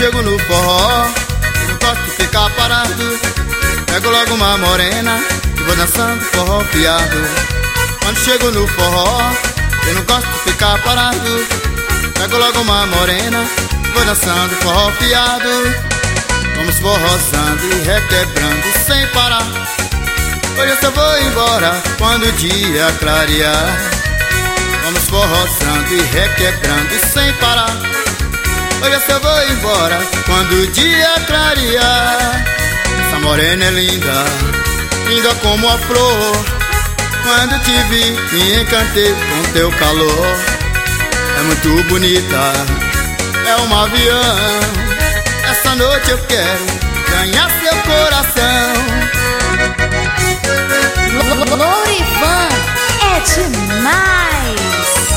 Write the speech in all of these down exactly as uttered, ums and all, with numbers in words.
chego no forró, eu não gosto de ficar parado. Pego logo uma morena e vou dançando forró fiado. Quando chego no forró, eu não gosto de ficar parado. Pego logo uma morena e vou dançando forró fiado. Vamos forrosando e requebrando sem parar. Hoje eu só vou embora quando o dia clarear. Vamos forrosando e requebrando sem parar. Hoje eu só vou embora quando o dia clarear. Essa morena é linda, linda como a flor. Quando te vi, me encantei com teu calor. É muito bonita, é um avião. Essa noite eu quero ganhar seu coração. Lourivan é demais.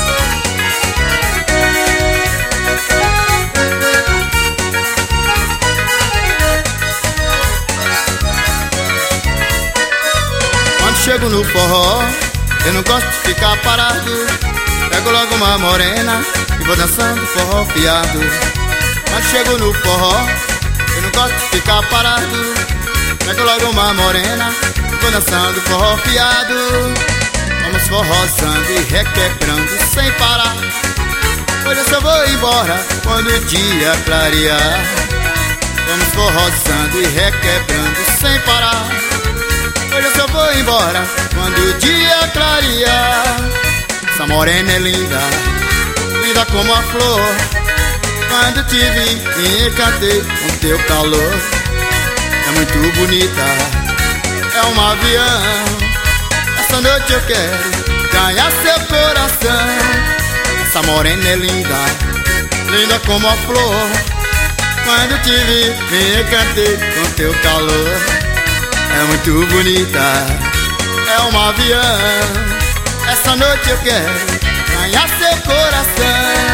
Quando chego no forró, eu não gosto de ficar parado. Pego logo uma morena e vou dançando forró fiado. Quando chego no forró, eu não gosto de ficar parado. Pego logo uma morena e vou dançando forró fiado. Vamos forrosando e requebrando sem parar. Hoje eu só vou embora quando o dia clarear. Vamos forrosando e requebrando sem parar. Hoje eu só vou embora quando o dia clarear. Essa morena é linda, linda como a flor. Quando te vi, me encantei com teu calor. É muito bonita, é um avião. Essa noite eu quero ganhar seu coração. Essa morena é linda, linda como a flor. Quando te vi, me encantei com teu calor. É muito bonita, é um avião. Essa noite eu quero ganhar seu coração.